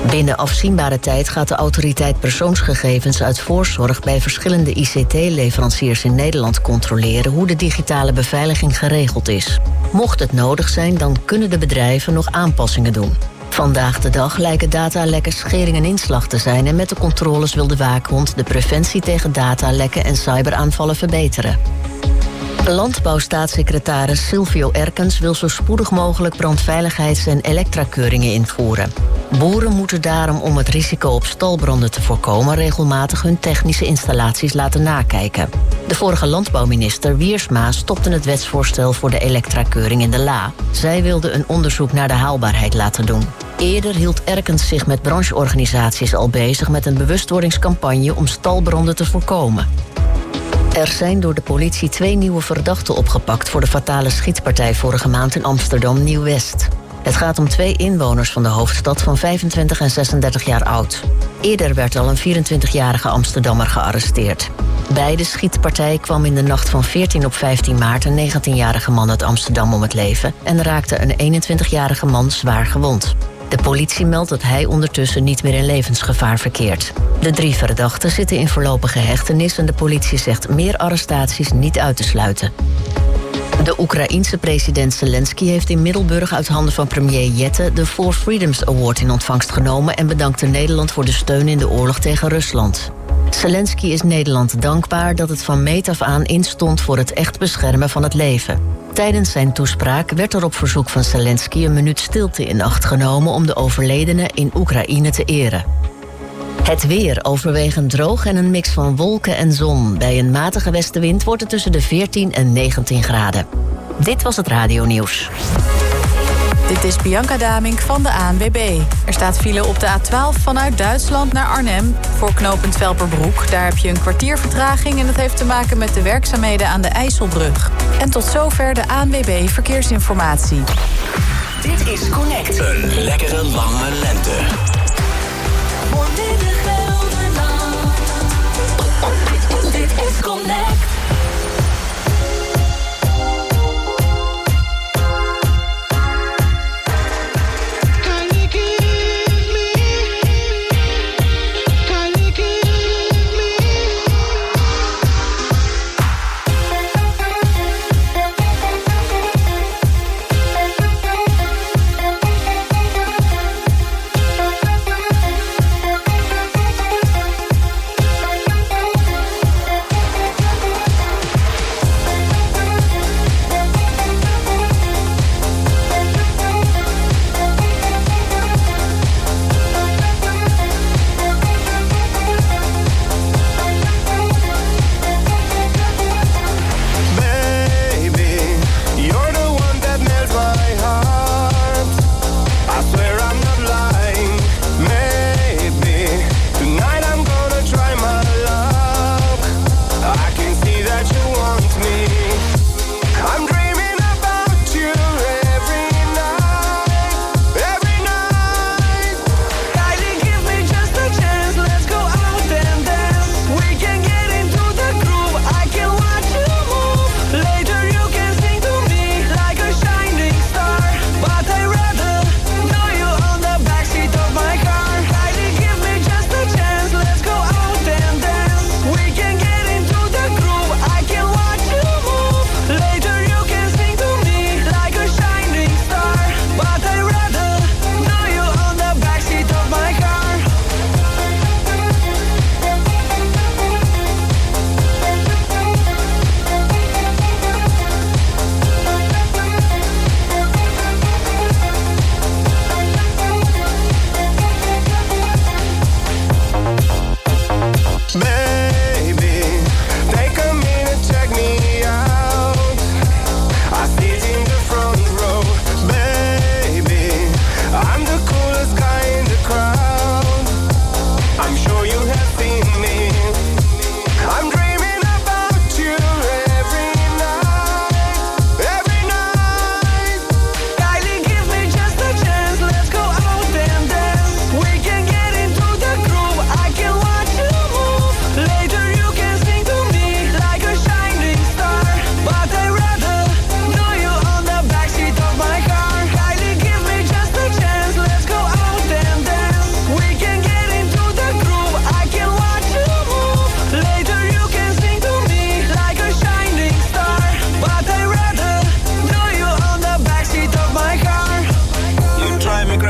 Binnen afzienbare tijd gaat de autoriteit persoonsgegevens uit voorzorg bij verschillende ICT-leveranciers in Nederland controleren hoe de digitale beveiliging geregeld is. Mocht het nodig zijn, dan kunnen de bedrijven nog aanpassingen doen. Vandaag de dag lijken datalekken schering en inslag te zijn en met de controles wil de waakhond de preventie tegen datalekken en cyberaanvallen verbeteren. Landbouwstaatssecretaris Silvio Erkens wil zo spoedig mogelijk brandveiligheids- en elektrakeuringen invoeren. Boeren moeten daarom om het risico op stalbranden te voorkomen regelmatig hun technische installaties laten nakijken. De vorige landbouwminister Wiersma stopte het wetsvoorstel voor de elektrakeuring in de la. Zij wilde een onderzoek naar de haalbaarheid laten doen. Eerder hield Erkens zich met brancheorganisaties al bezig met een bewustwordingscampagne om stalbranden te voorkomen. Er zijn door de politie 2 nieuwe verdachten opgepakt voor de fatale schietpartij vorige maand in Amsterdam Nieuw-West. Het gaat om 2 inwoners van de hoofdstad van 25 en 36 jaar oud. Eerder werd al een 24-jarige Amsterdammer gearresteerd. Bij de schietpartij kwam in de nacht van 14 op 15 maart een 19-jarige man uit Amsterdam om het leven en raakte een 21-jarige man zwaar gewond. De politie meldt dat hij ondertussen niet meer in levensgevaar verkeert. De 3 verdachten zitten in voorlopige hechtenis en de politie zegt meer arrestaties niet uit te sluiten. De Oekraïense president Zelensky heeft in Middelburg uit handen van premier Jette de Four Freedoms Award in ontvangst genomen en bedankte Nederland voor de steun in de oorlog tegen Rusland. Zelensky is Nederland dankbaar dat het van meet af aan instond voor het echt beschermen van het leven. Tijdens zijn toespraak werd er op verzoek van Zelensky een minuut stilte in acht genomen om de overledenen in Oekraïne te eren. Het weer overwegend droog en een mix van wolken en zon. Bij een matige westenwind wordt het tussen de 14 en 19 graden. Dit was het radionieuws. Dit is Bianca Damink van de ANWB. Er staat file op de A12 vanuit Duitsland naar Arnhem voor knooppunt Velperbroek. Daar heb je een kwartier vertraging en dat heeft te maken met de werkzaamheden aan de IJsselbrug. En tot zover de ANWB Verkeersinformatie. Dit is Connect. Een lekkere lange lente. Dit is Connect.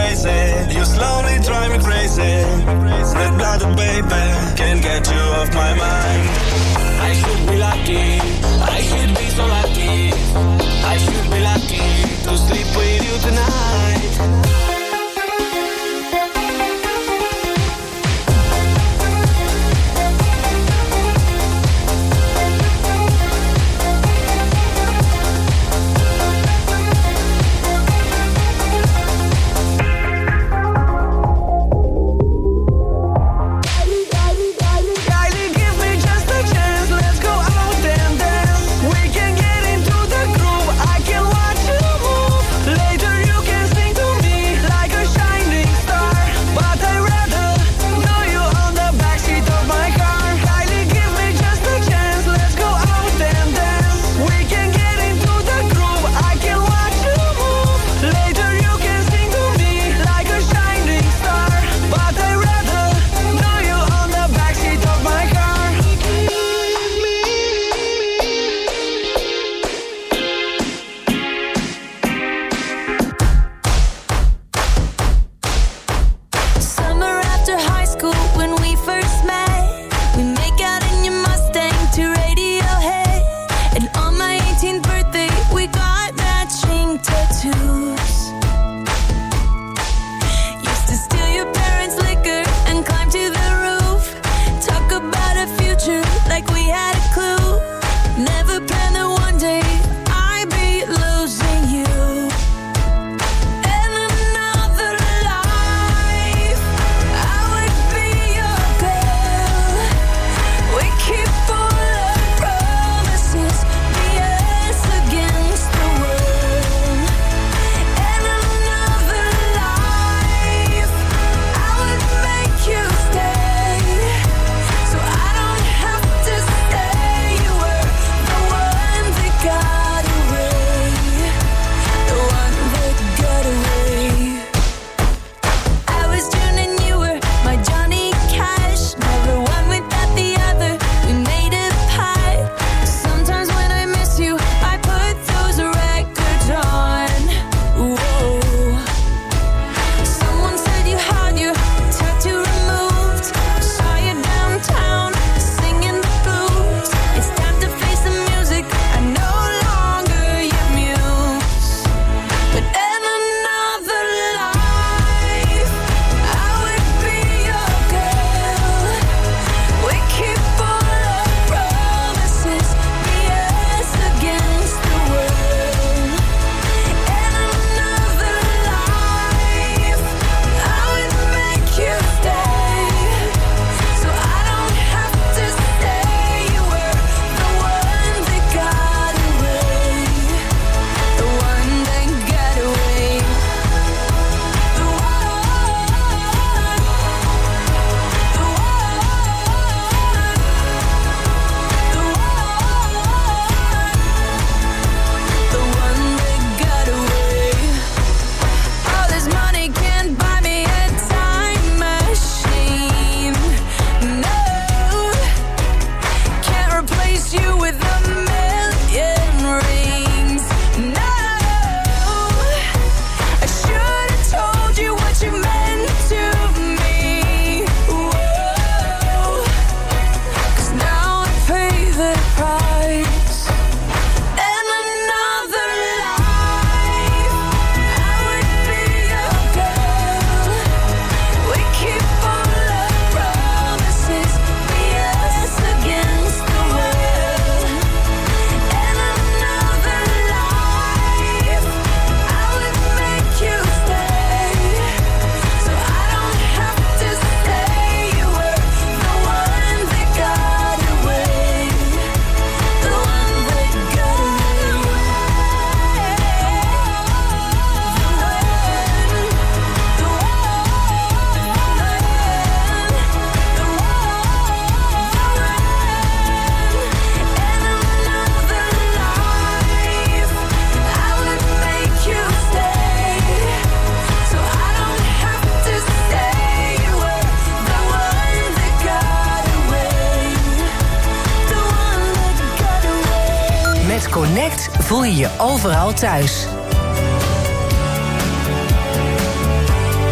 crazy. You slowly drive me crazy. Red blooded baby, can't get you off my mind. I should be lucky, I should be so lucky. I should be lucky to sleep with you tonight. Connect voel je je overal thuis.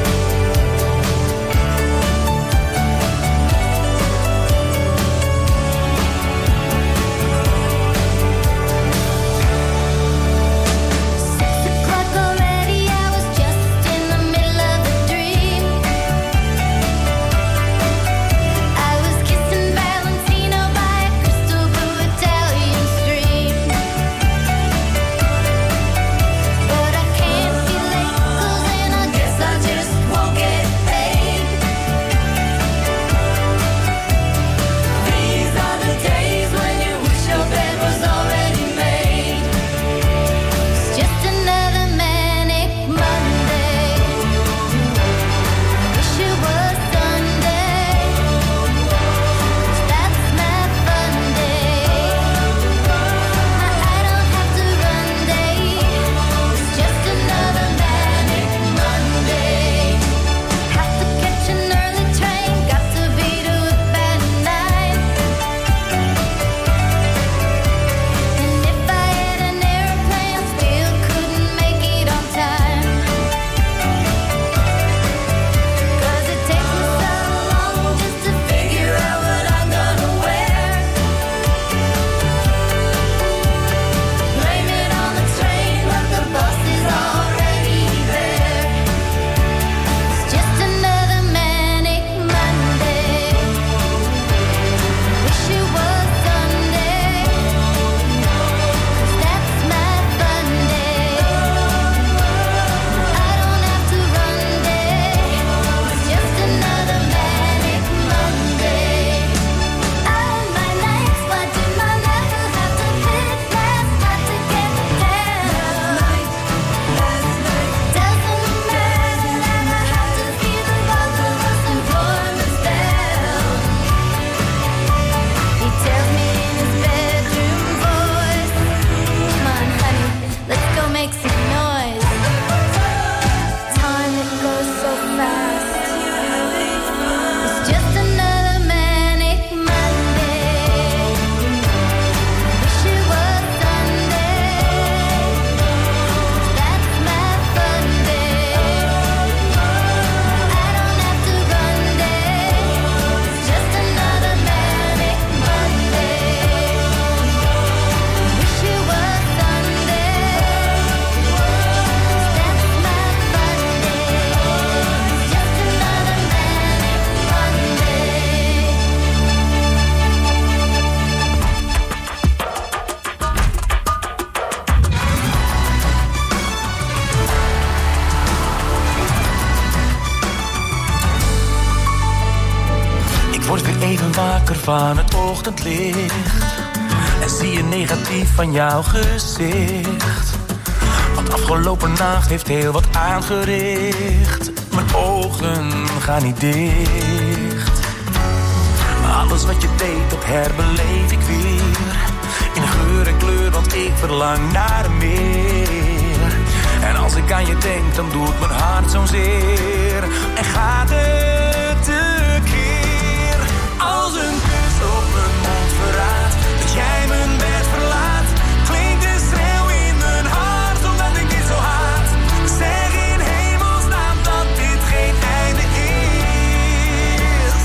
Word weer even wakker van het ochtendlicht en zie je negatief van jouw gezicht. Want afgelopen nacht heeft heel wat aangericht. Mijn ogen gaan niet dicht. Maar alles wat je deed, dat herbeleef ik weer. In geur en kleur, want ik verlang naar meer. En als ik aan je denk, dan doet mijn hart zo'n zeer. En gaat het tekeer. Als een kus op mijn mond verraadt dat jij mijn bed verlaat, klinkt de schreeuw in mijn hart omdat ik dit zo haat. Zeg in hemelsnaam dat dit geen einde is.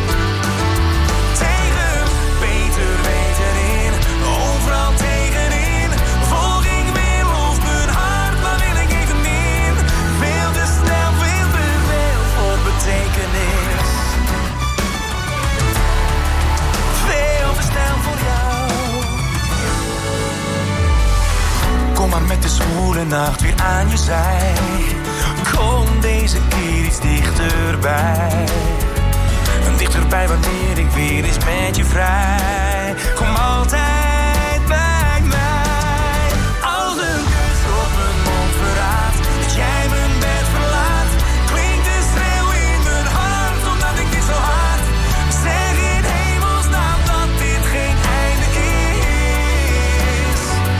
Tegen beter weten in, overal tegenin, volg ik weer los mijn hart, maar wil ik evenmin. Veel te snel, veel te veel voor betekenis. Veel te snel voor jou. Kom maar met de zwoele nacht weer aan je zij. Kom deze keer iets dichterbij. Dichterbij wanneer ik weer eens met je vrij. Kom altijd bij mij. Als een kus op mijn mond verraadt dat jij mijn bed verlaat, klinkt de schreeuw in mijn hart omdat ik dit zo haat. Zeg in hemelsnaam dat dit geen einde is.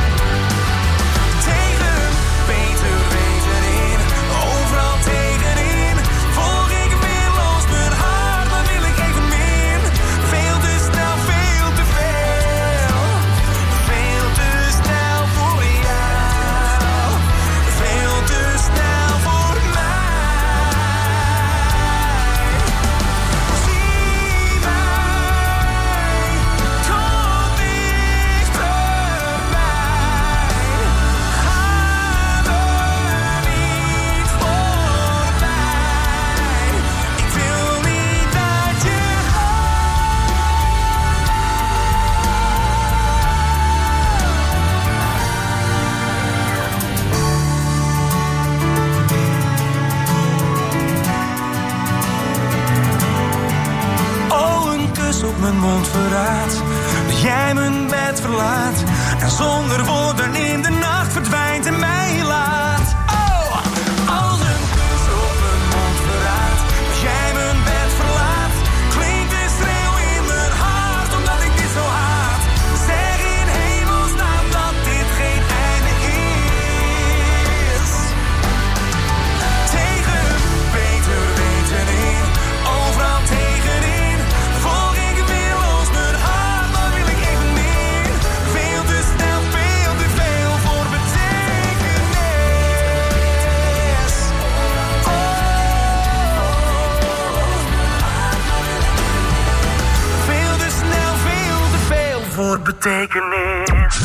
Tegen beter weten in, overal tegenin, volg ik weer los mijn hart, maar wil ik evenmin. Veel te snel, veel te veel. Veel te snel voor jou. Veel te snel voor mij. Zie mij, kom dichterbij. Ga er niet voorbij. Ik wil niet dat je Oh, een kus op mijn mond verraadt dat jij mijn bed verlaat en zonder woorden in de nacht verdwijnt en mij laat. Oh, als een kus op mijn mond verraadt dat jij mijn bed verlaat, klinkt de schreeuw in mijn hart omdat ik dit zo haat. Zeg in hemelsnaam dat dit geen einde is. Tegen beter weten in, overal tegenin, volg ik weer los mijn hart, maar wil ik evenmin. Veel te snel, veel te veel voor betekenis. Veel te snel, veel te veel voor betekenis.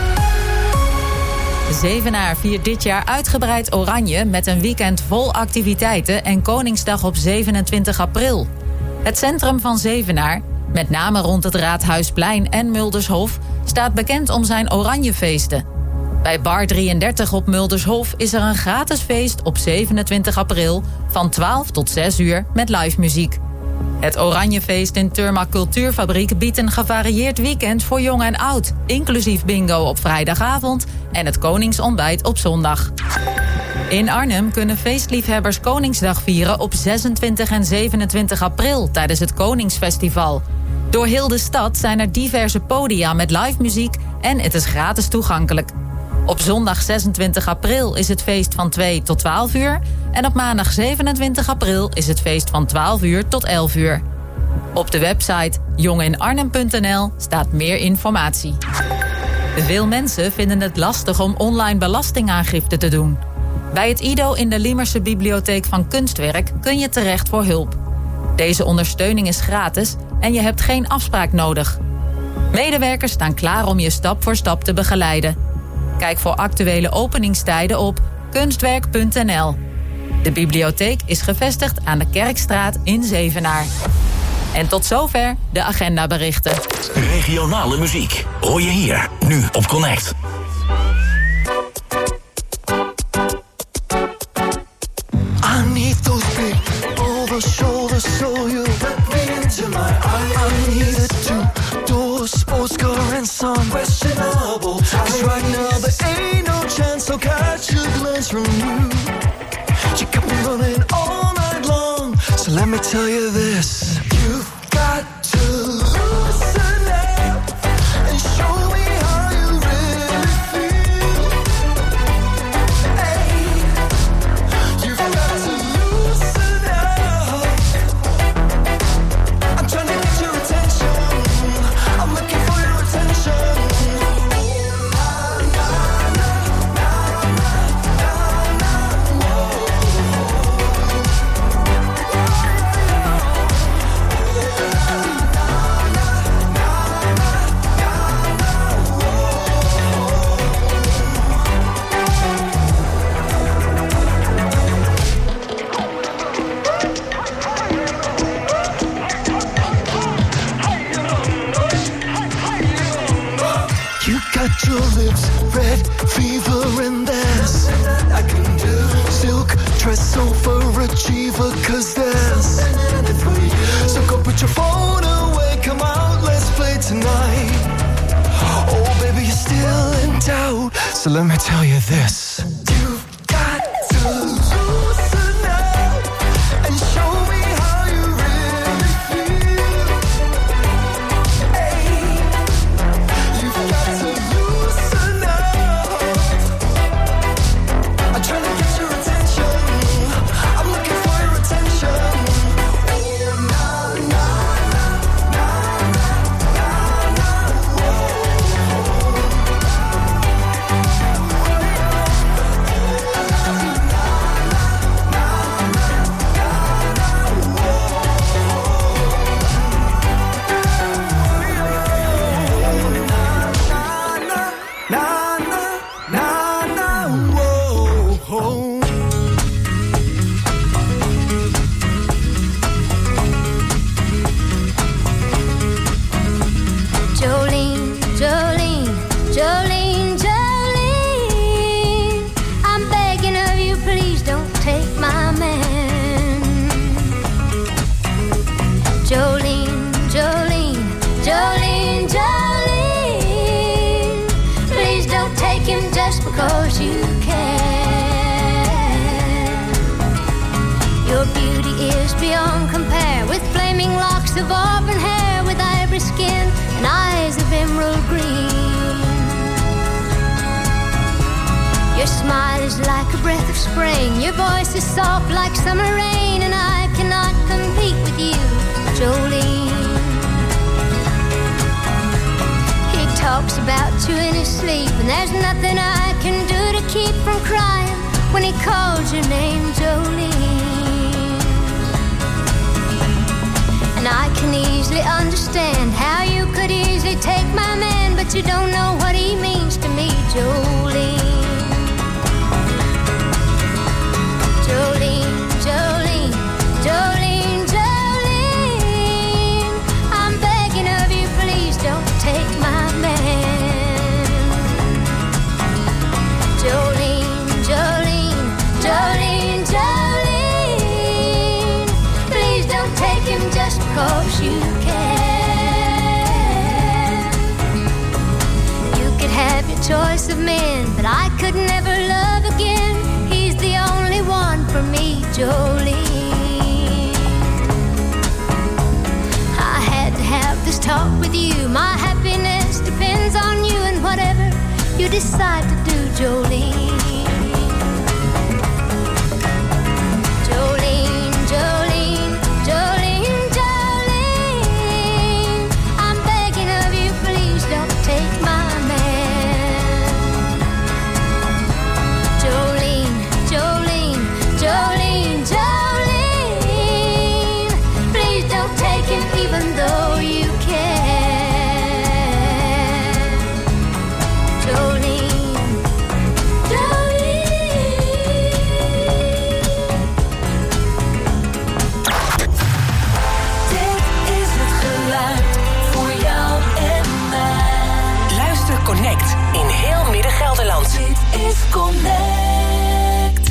Zevenaar viert dit jaar uitgebreid oranje met een weekend vol activiteiten en Koningsdag op 27 april. Het centrum van Zevenaar, met name rond het Raadhuisplein en Muldershof, staat bekend om zijn oranjefeesten. Bij Bar 33 op Muldershof is er een gratis feest op 27 april van 12 tot 6 uur met live muziek. Het Oranjefeest in Turma Cultuurfabriek biedt een gevarieerd weekend voor jong en oud, inclusief bingo op vrijdagavond en het Koningsontbijt op zondag. In Arnhem kunnen feestliefhebbers Koningsdag vieren op 26 en 27 april tijdens het Koningsfestival. Door heel de stad zijn er diverse podia met live muziek en het is gratis toegankelijk. Op zondag 26 april is het feest van 2 tot 12 uur... en op maandag 27 april is het feest van 12 uur tot 11 uur. Op de website jongeninarnhem.nl staat meer informatie. Veel mensen vinden het lastig om online belastingaangifte te doen. Bij het IDO in de Liemerse Bibliotheek van Kunstwerk kun je terecht voor hulp. Deze ondersteuning is gratis en je hebt geen afspraak nodig. Medewerkers staan klaar om je stap voor stap te begeleiden. Kijk voor actuele openingstijden op kunstwerk.nl. De bibliotheek is gevestigd aan de Kerkstraat in Zevenaar. En tot zover de agendaberichten. Regionale muziek hoor je hier, nu op Connect. I need those big over shoulders so you let me into my eyes. some questionable time. 'Cause right now there ain't no chance I'll catch a glance from you. You got me running all night long, so let me tell you this. You've got to loosen up and show me how you really feel. Hey, you've got to loosen up. I'm trying to get your attention. I'm looking for your attention. Got your lips, red fever, and there's nothing I can do. Silk dress overachiever, 'cause there's nothing for you. So go put your phone away, come out, let's play tonight. Oh, baby, you're still in doubt, so let me tell you this. You've got to loosen up and show me how you really feel. Hey, you've got to because you can. Your beauty is beyond compare, with flaming locks of auburn hair, with ivory skin and eyes of emerald green. Your smile is like a breath of spring, your voice is soft like summer rain, and I cannot compete with you, Jolene. Talks about you in his sleep, and there's nothing I can do to keep from crying when he calls your name, Jolene. And I can easily understand how you could easily take my man, but you don't know what he means to me, Jolene. Jolene, Jolene, Jolene, Jolene, I'm begging of you, please don't take my Jolene, Jolene, Jolene, Jolene, please don't take him just because you can. You could have your choice of men, but I could never love again. He's the only one for me, Jolene. I had to have this talk with you. My happiness depends on you, and whatever you decide to do, Jolene. Jolene, Jolene, Jolene, Jolene, I'm begging of you, please don't take my man. Jolene, Jolene, Jolene, Jolene, please don't take him even though you can. Jolene. Connect in heel Midden-Gelderland. Dit is Connect.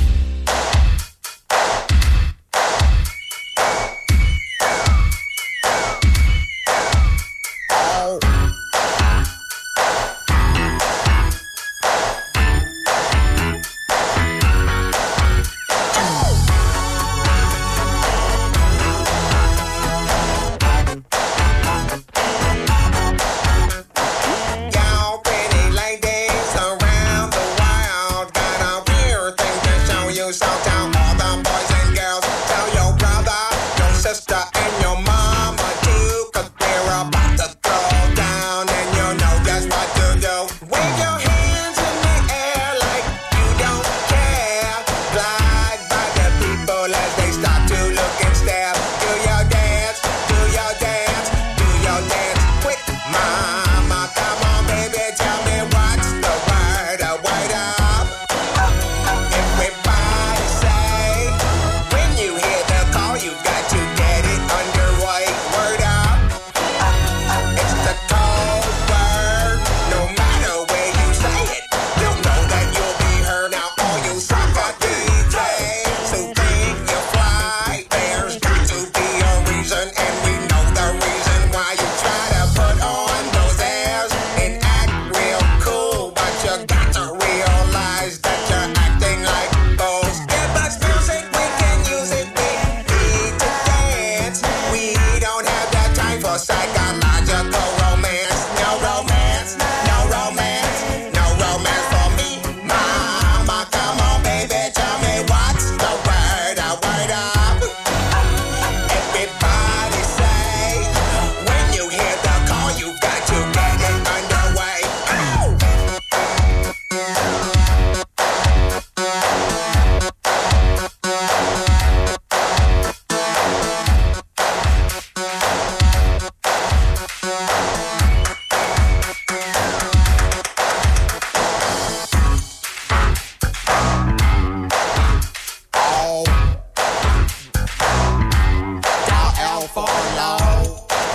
for long.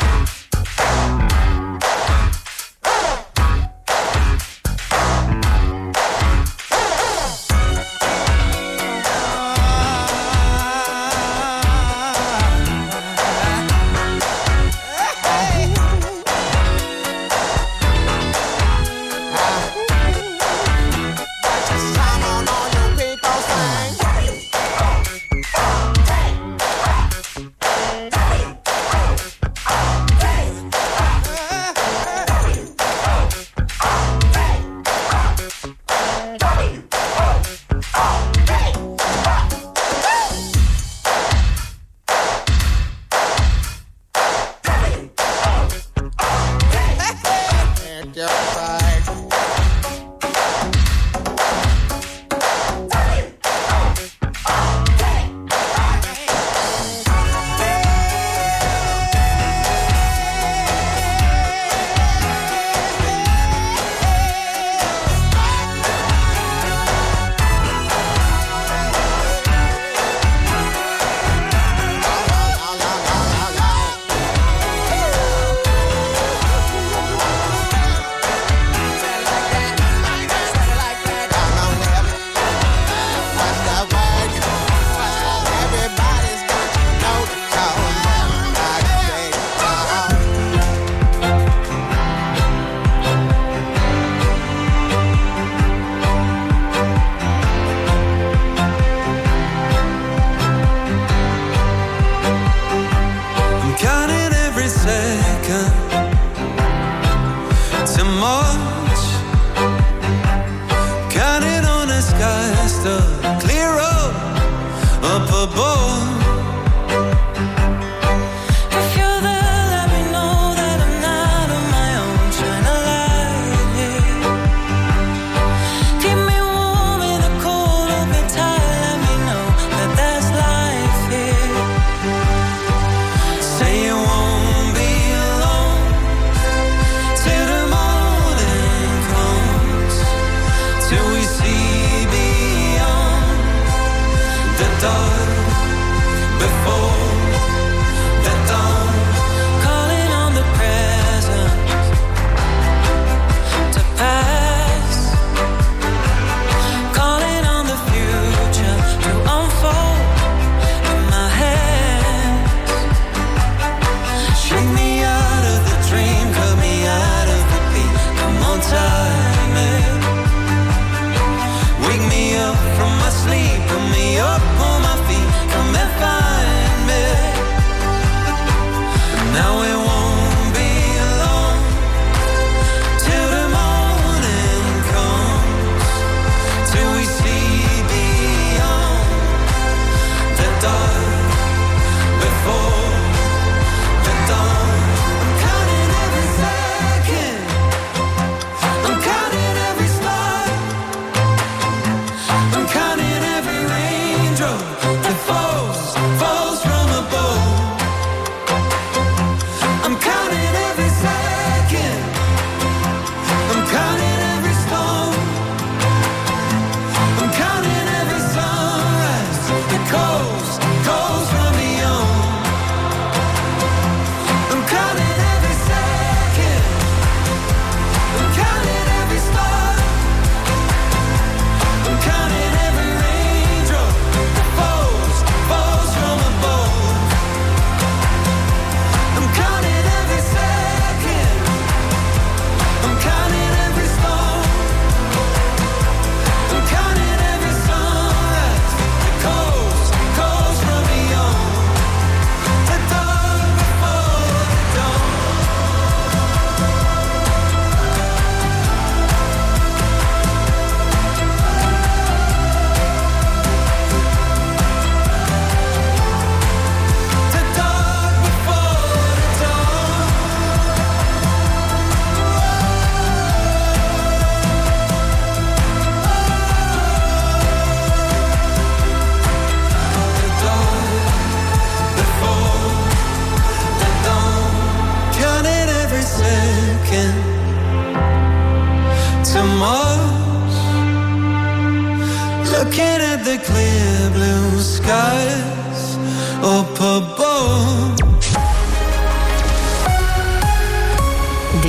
looking at the clear blue skies up above.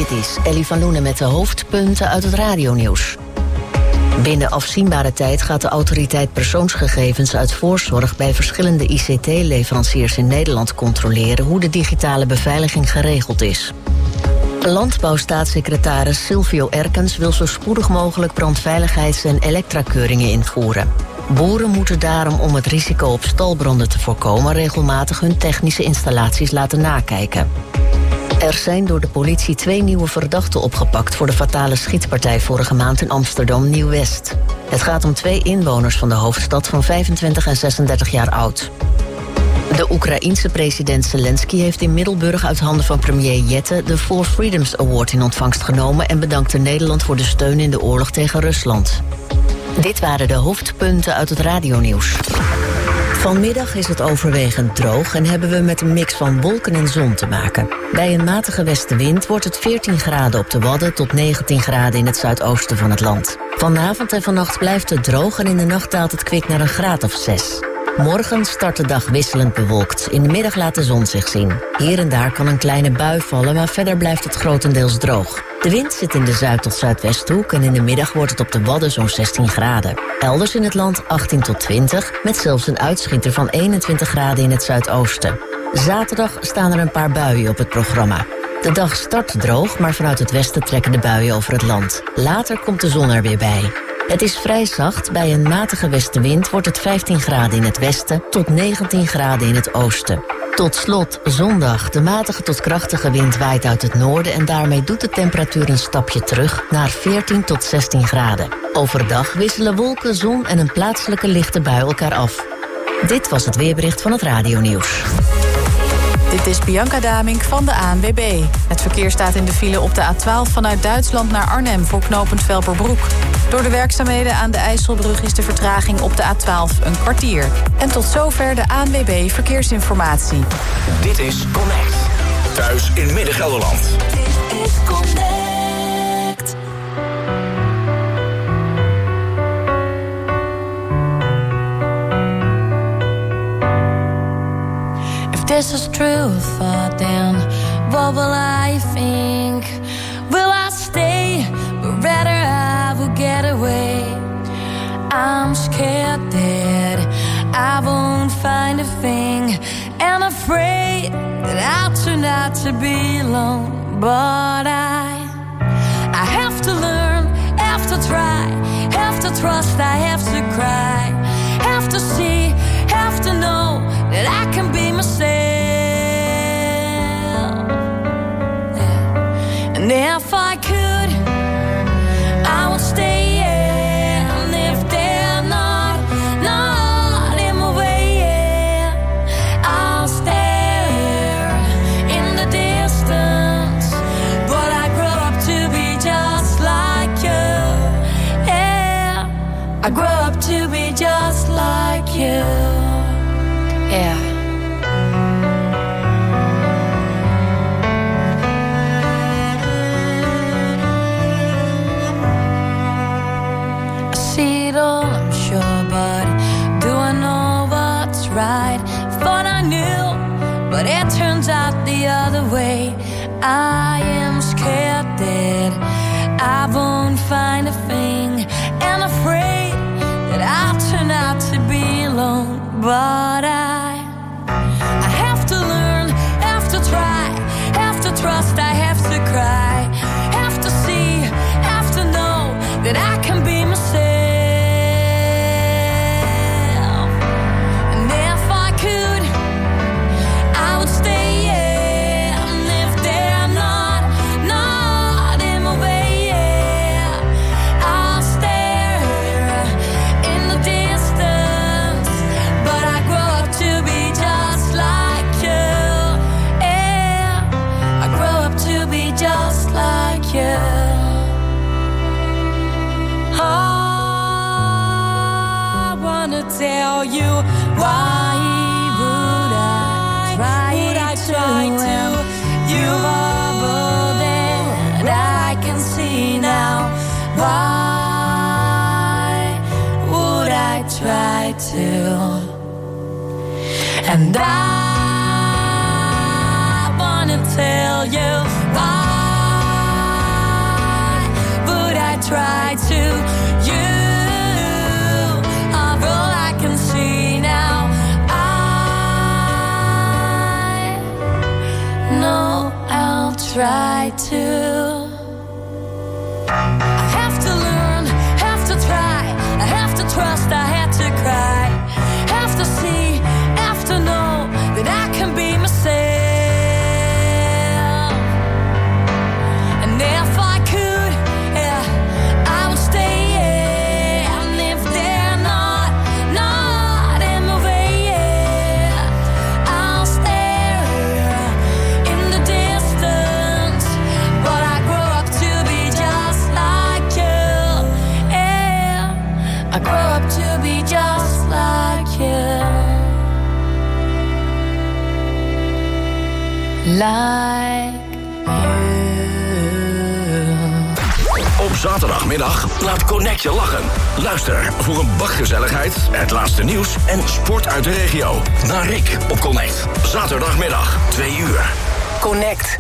Dit is Ellie van Loenen met de hoofdpunten uit het radionieuws. Binnen afzienbare tijd gaat de autoriteit persoonsgegevens uit voorzorg bij verschillende ICT-leveranciers in Nederland controleren hoe de digitale beveiliging geregeld is. Landbouwstaatssecretaris Silvio Erkens wil zo spoedig mogelijk brandveiligheids- en elektrakeuringen invoeren. Boeren moeten daarom om het risico op stalbranden te voorkomen regelmatig hun technische installaties laten nakijken. Er zijn door de politie 2 nieuwe verdachten opgepakt voor de fatale schietpartij vorige maand in Amsterdam Nieuw-West. Het gaat om 2 inwoners van de hoofdstad van 25 en 36 jaar oud. De Oekraïense president Zelensky heeft in Middelburg uit handen van premier Jette de Four Freedoms Award in ontvangst genomen en bedankte Nederland voor de steun in de oorlog tegen Rusland. Dit waren de hoofdpunten uit het radionieuws. Vanmiddag is het overwegend droog en hebben we met een mix van wolken en zon te maken. Bij een matige westenwind wordt het 14 graden op de Wadden tot 19 graden in het zuidoosten van het land. Vanavond en vannacht blijft het droog en in de nacht daalt het kwik naar een graad of 6. Morgen start de dag wisselend bewolkt. In de middag laat de zon zich zien. Hier en daar kan een kleine bui vallen, maar verder blijft het grotendeels droog. De wind zit in de zuid- tot zuidwesthoek en in de middag wordt het op de Wadden zo'n 16 graden. Elders in het land 18 tot 20, met zelfs een uitschieter van 21 graden in het zuidoosten. Zaterdag staan er een paar buien op het programma. De dag start droog, maar vanuit het westen trekken de buien over het land. Later komt de zon er weer bij. Het is vrij zacht. Bij een matige westenwind wordt het 15 graden in het westen tot 19 graden in het oosten. Tot slot zondag. De matige tot krachtige wind waait uit het noorden en daarmee doet de temperatuur een stapje terug naar 14 tot 16 graden. Overdag wisselen wolken, zon en een plaatselijke lichte bui elkaar af. Dit was het weerbericht van het radionieuws. Dit is Bianca Damink van de ANWB. Het verkeer staat in de file op de A12 vanuit Duitsland naar Arnhem voor knooppunt Velperbroek. Door de werkzaamheden aan de IJsselbrug is de vertraging op de A12 een kwartier. En tot zover de ANWB Verkeersinformatie. Dit is Connect. Thuis in Midden-Gelderland. Dit is Connect. This is true thought, then what will I think? Will I stay, or rather I will get away? I'm scared that I won't find a thing, and afraid that I'll turn out to be alone. But I have to learn, have to try, have to trust, I have to cry, have to see, have to know that I can be myself. And if I could, I would stay. And if they're not in my way, I'll stare in the distance. But I grew up to be just like you. Yeah, I grew up to be just like you. Yeah. I'm sure, but do I know what's right? Thought I knew, but it turns out the other way. I am scared that I won't find a thing, and afraid that I'll turn out to be alone. But I have to learn, have to try, have to trust, I have to cry, have to see, have to know that I can be myself. Tell you why would I try to you bubble that I can see now. Why would I try to? And I wanna tell you why try to. You are all I can see now. I know I'll try to. I have to learn, have to try, I have to trust, I had to cry, have to see, have to know that I can be myself. And if I could, yeah, I would stay, yeah. And if they're not in the way, yeah, I'll stare in the distance. But I grow up to be just like you, yeah. I grow up to be just like you. Like Op zaterdagmiddag laat Connect je lachen. Luister voor een bak gezelligheid, het laatste nieuws en sport uit de regio. Naar Rick op Connect. Zaterdagmiddag, 2 uur. Connect.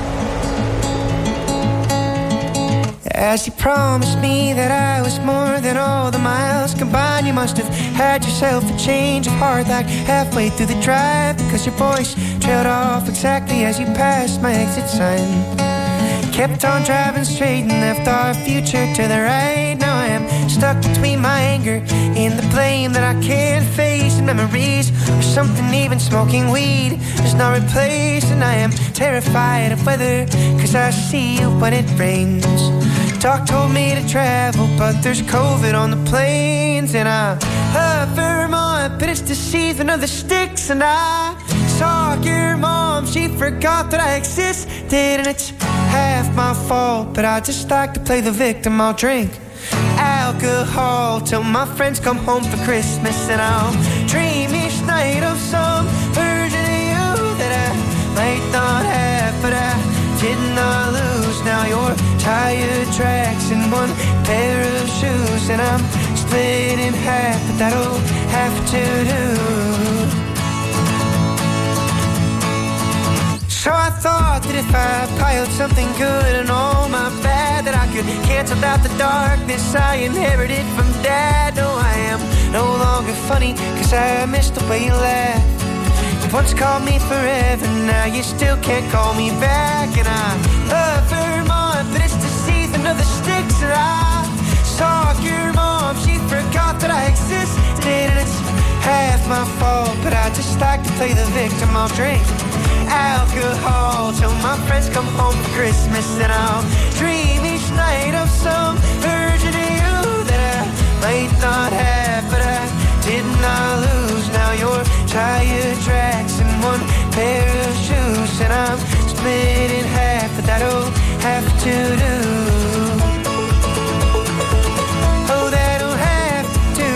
As you promised me that I was more than all the miles combined, you must have had yourself a change of heart like halfway through the drive, because your voice trailed off exactly as you passed my exit sign. Kept on driving straight and left our future to the right. Now I am stuck between my anger and the blame that I can't face, and memories or something even smoking weed does not replace. And I am terrified of weather, cause I see you when it rains. Doc told me to travel, but there's COVID on the planes. And I love Vermont, but it's the season of the sticks. And I saw your mom, she forgot that I existed. And it's half my fault, but I just like to play the victim. I'll drink alcohol till my friends come home for Christmas. And I'll dream each night of some version of you that I might not have, but I did not lose. Now you're tire tracks and one pair of shoes, and I'm split in half, but that'll have to do. So I thought that if I piled something good and all my bad, that I could cancel out the darkness I inherited from Dad. No, I am no longer funny, cause I missed the way you laughed. You once called me forever, now you still can't call me back. And I love Vermont, but it's the season of the sticks. And I saw your mom, she forgot that I existed. And it's half my fault, but I just like to play the victim. I'll drink alcohol till my friends come home for Christmas. And I'll dream each night of some version of you that I might not have, but I did not lose. Now you're tire tracks and one pair of shoes, and I'm split in half, but that'll have to do. Oh, that'll have to do.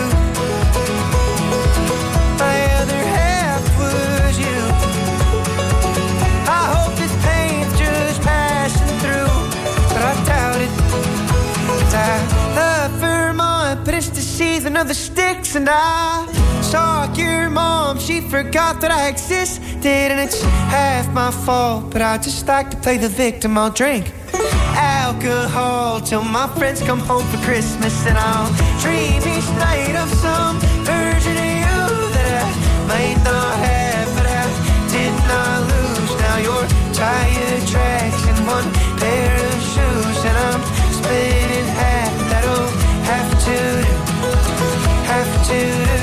My other half was you. I hope this pain's just passing through, but I doubt it. 'Cause I love Vermont, but it's the season of the sticks. And I saw your mom, she forgot that I existed. And it's half my fault, but I just like to play the victim. I'll drink alcohol till my friends come home for Christmas. And I'll dream each night of some version of you that I might not have, but I did not lose. Now you're tire tracks and one pair of shoes, and I'm split in half. That'll have to do, have to do.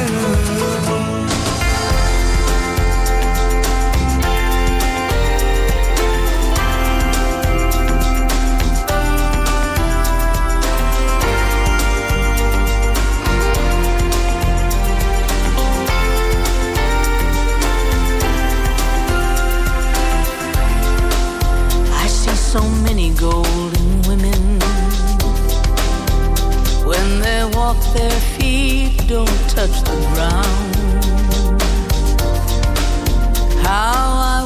So many golden women, when they walk their feet don't touch the ground. How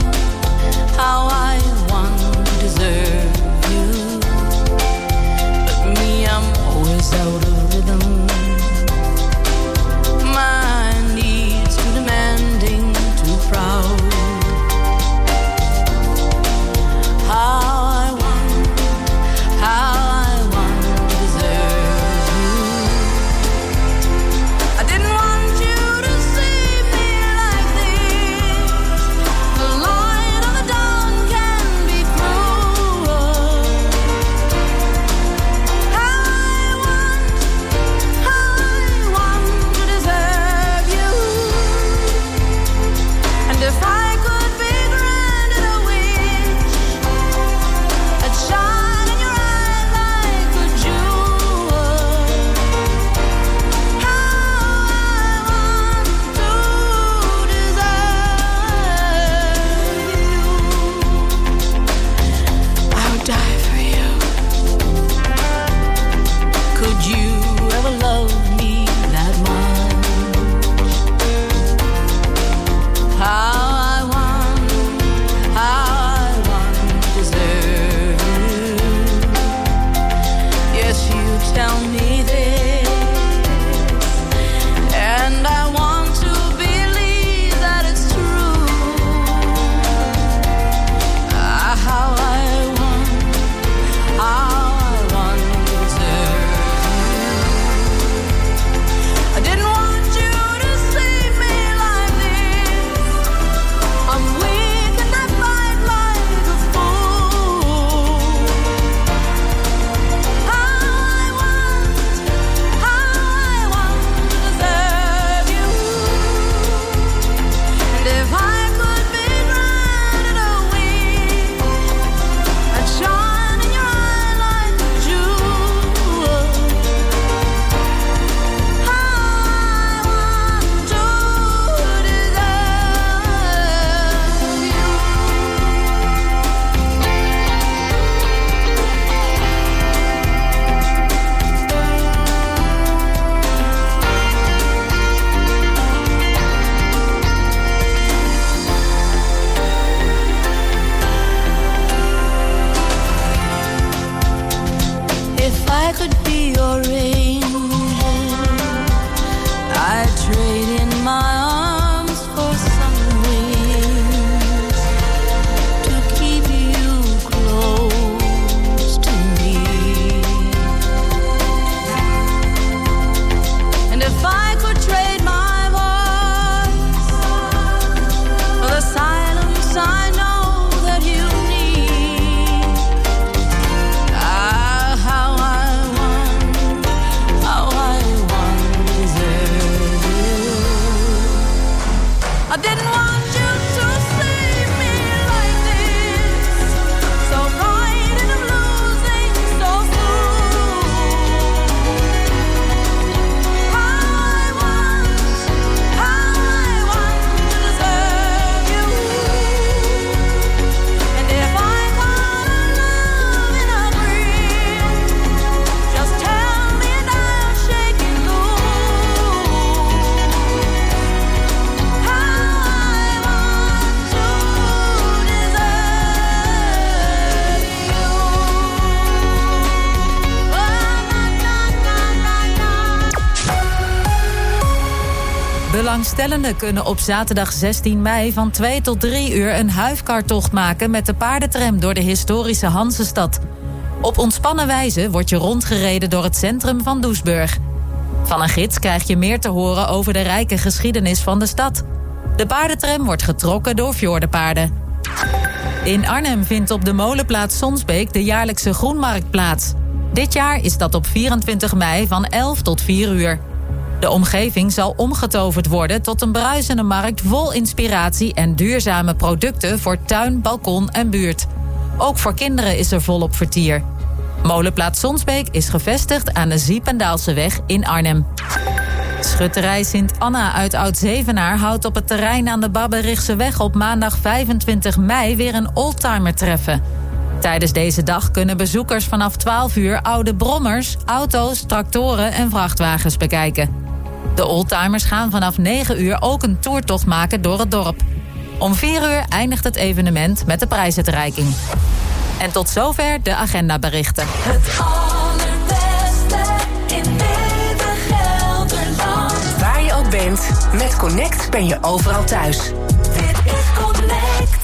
I want to deserve you, but me, I'm always out of rhythm. My needs too demanding, too proud. How I want to deserve Belangstellenden kunnen op zaterdag 16 mei van 2 tot 3 uur een huifkartocht maken met de paardentram door de historische Hanzestad. Op ontspannen wijze wordt je rondgereden door het centrum van Doesburg. Van een gids krijg je meer te horen over de rijke geschiedenis van de stad. De paardentram wordt getrokken door fjordenpaarden. In Arnhem vindt op de molenplaats Sonsbeek de jaarlijkse Groenmarkt plaats. Dit jaar is dat op 24 mei van 11 tot 4 uur. De omgeving zal omgetoverd worden tot een bruisende markt vol inspiratie en duurzame producten voor tuin, balkon en buurt. Ook voor kinderen is er volop vertier. Molenplaats Sonsbeek is gevestigd aan de Ziependaalseweg in Arnhem. Schutterij Sint-Anna uit Oud-Zevenaar houdt op het terrein aan de Babberichseweg op maandag 25 mei weer een oldtimer treffen. Tijdens deze dag kunnen bezoekers vanaf 12 uur oude brommers, auto's, tractoren en vrachtwagens bekijken. De oldtimers gaan vanaf 9 uur ook een toertocht maken door het dorp. Om 4 uur eindigt het evenement met de prijsuitreiking. En tot zover de agendaberichten. Het allerbeste in Midden-Gelderland. Waar je ook bent, met Connect ben je overal thuis. Dit is Connect.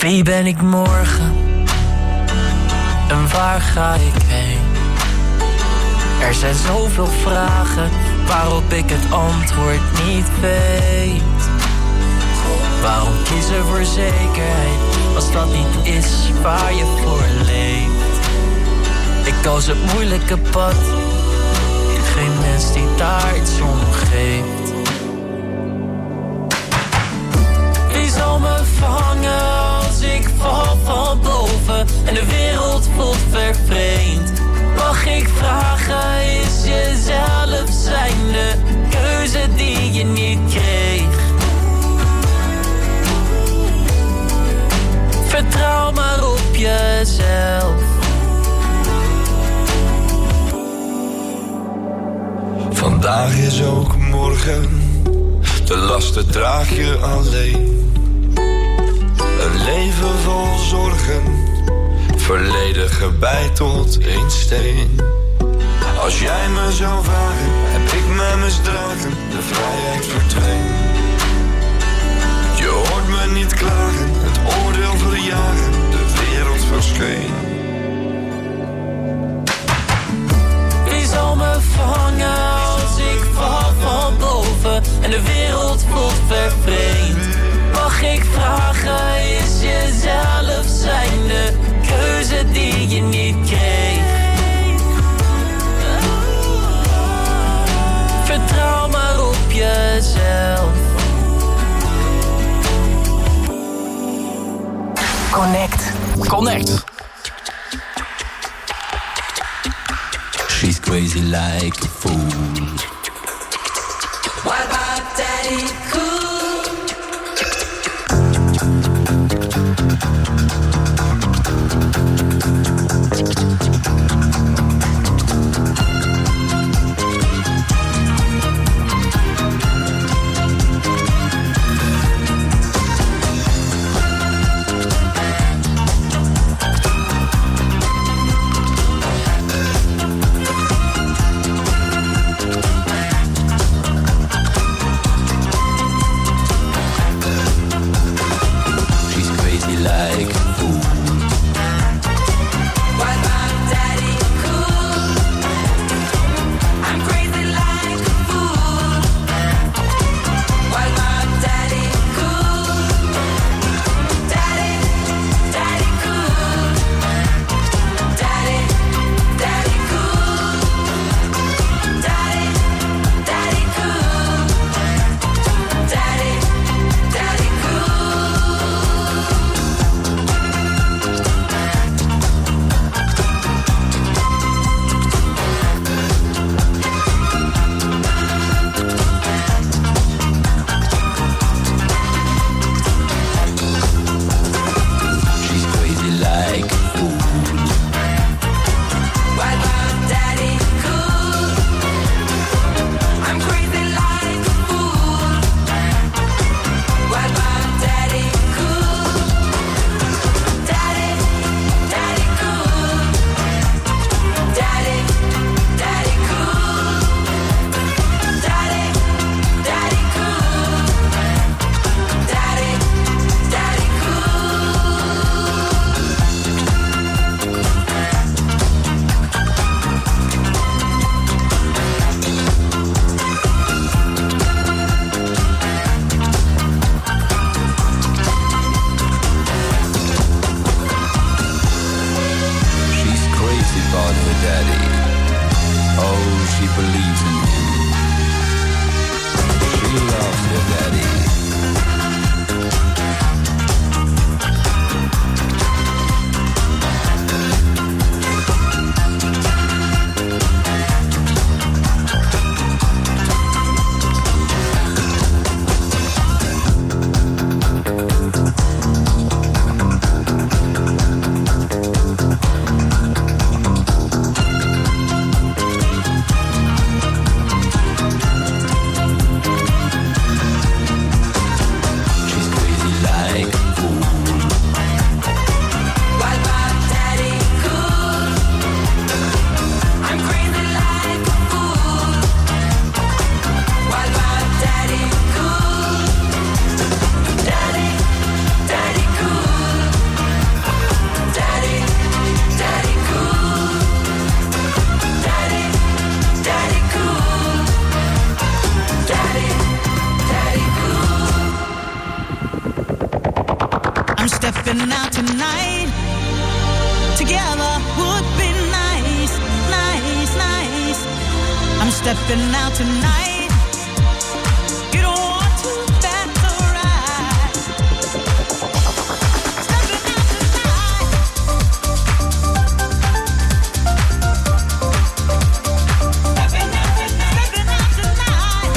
Wie ben ik morgen? En waar ga ik heen? Er zijn zoveel vragen waarop ik het antwoord niet weet. Waarom kiezen voor zekerheid als dat niet is waar je voor leeft? Ik koos het moeilijke pad, geen mens die daar iets om geeft. Wie zal me vangen als ik val van boven en de wereld voelt vervreemd? Mag ik vragen, is jezelf zijn de keuze die je niet kreeg? Vertrouw maar op jezelf. Vandaag is ook morgen, de lasten draag je alleen. Een leven vol zorgen, verleden gebeiteld in steen. Als jij me zou vragen, heb ik me misdragen, de vrijheid verdween. Je hoort me niet klagen, het oordeel verjagen, de wereld verscheen. Wie zal me vangen als ik val van boven en de wereld voelt vervreemd? Mag ik vragen, is jezelf zijn de keuze die je niet kreeg? Vertrouw maar op jezelf. Connect. She's crazy like a fool. What about Daddy Cool? stepping out tonight. Together would be nice, nice, nice. I'm stepping out tonight. You don't want to, that's alright. Stepping out tonight. Stepping out tonight. Stepping out tonight.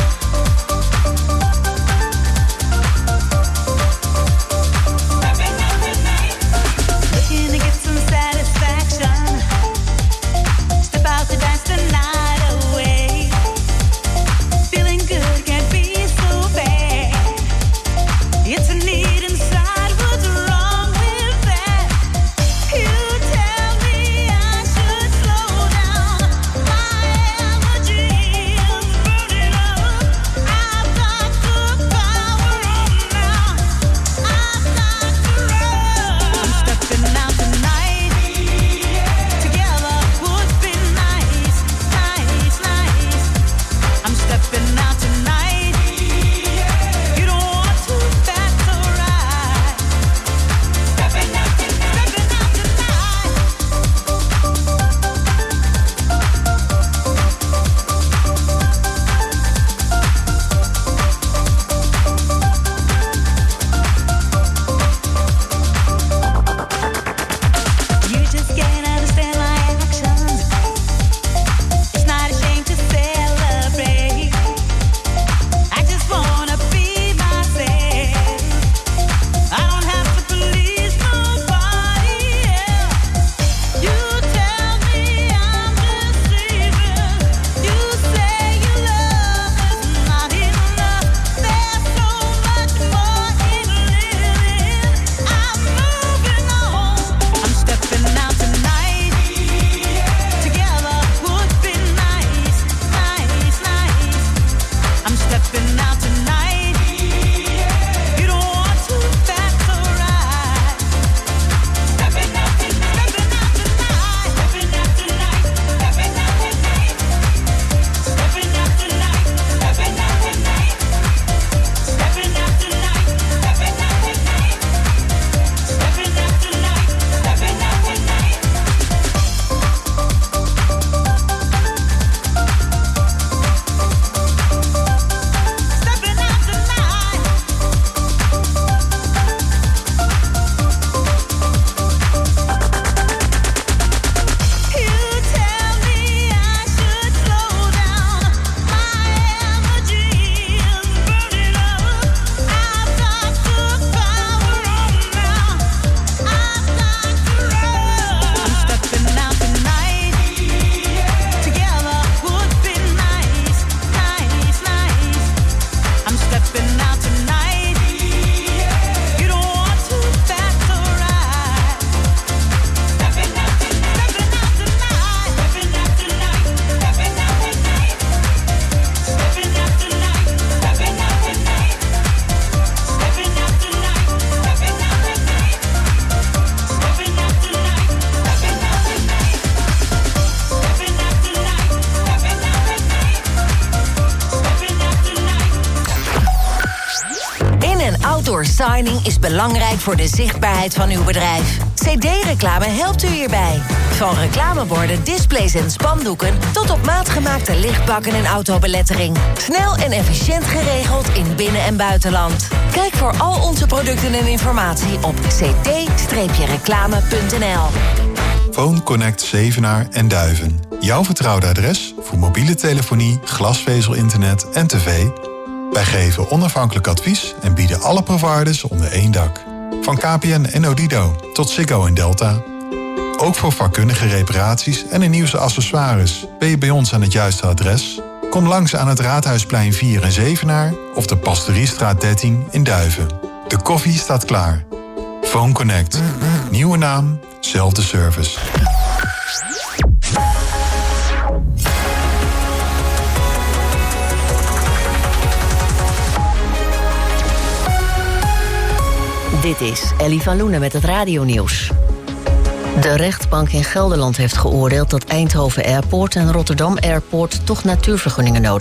Stepping out tonight. Looking to get some satisfaction. Step out to dance the night away. Feeling good, can't be so bad. It's a need inside, what's wrong with that? You tell me I should slow down. My energy is burning up. I've got the power on now. I've got to run. I'm stepping out tonight. Together would be nice, nice, nice. I'm stepping out tonight. You don't want to, that's alright. Stepping out tonight. Stepping out tonight. You just can't understand my actions. It's not a shame to celebrate. I just wanna be myself. I don't have to please nobody else. You tell me I'm deceiving. You say your love is not enough. There's so much more in living. I'm moving on. I'm stepping out tonight. Together would be nice, nice, nice. I'm stepping out tonight. You don't want to, that's alright. Stepping out tonight. Stepping out tonight. Stepping out tonight. Stepping out tonight. Stepping out tonight. Stepping out tonight. Stepping out tonight. Stepping out tonight. Stepping out tonight. Stepping out tonight. Stepping out tonight. You tell me I should slow down. My energy is burning up. I've got the power on now. I've got to run. I'm stepping out tonight. Together would be nice, nice, nice. I'm stepping out tonight. You don't want to, that's alright. Stepping out tonight. Stepping out tonight. Stepping out tonight. Stepping out tonight. Stepping out tonight. Stepping out tonight. Stepping out tonight. Stepping out tonight. Stepping out tonight. Stepping out tonight. Stepping out tonight. Stepping out tonight. In- en outdoor signing is belangrijk voor de zichtbaarheid van uw bedrijf. CD-reclame helpt u hierbij. Van reclameborden, displays en spandoeken tot op maat gemaakte lichtbakken en autobelettering. Snel en efficiënt geregeld in binnen- en buitenland. Kijk voor al onze producten en informatie op cd-reclame.nl. Phone Connect Zevenaar en Duiven. Jouw vertrouwde adres voor mobiele telefonie, glasvezel-internet en tv. Wij geven onafhankelijk advies en bieden alle providers onder één dak. Van KPN en Odido tot Ziggo en Delta. Ook voor vakkundige reparaties en de nieuwste accessoires ben je bij ons aan het juiste adres. Kom langs aan het Raadhuisplein 4 in Zevenaar of de Pastoriestraat 13 in Duiven. De koffie staat klaar. Phone Connect. Nieuwe naam, zelfde service. Dit is Ellie van Loenen met het radionieuws. De rechtbank in Gelderland heeft geoordeeld dat Eindhoven Airport en Rotterdam Airport toch natuurvergunningen nodig